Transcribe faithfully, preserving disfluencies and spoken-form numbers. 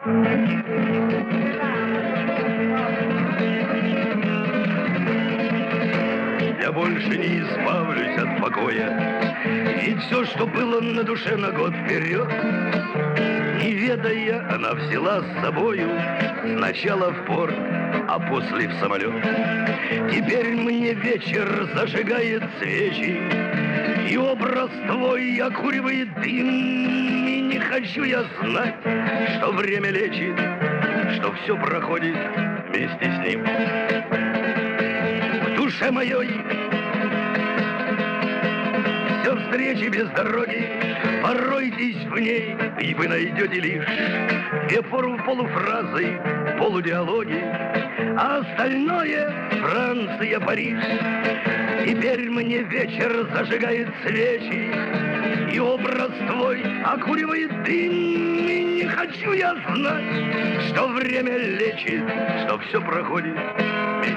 Я больше не избавлюсь от покоя, ведь все, что было на душе на год вперед, не ведая, она взяла с собою сначала в порт, а после в самолет. Теперь мне вечер зажигает свечи, и образ твой окуривает дым, и не хочу я знать, что время лечит, что все проходит вместе с ним. В душе моей все встречи без дороги, поройтесь в ней, и вы найдете лишь две полуфразы, полудиалоги, а остальное Франция, Париж. Теперь мне вечер зажигает свечи, и образ твой окуривает дым, и не хочу я знать, что время лечит, что все проходит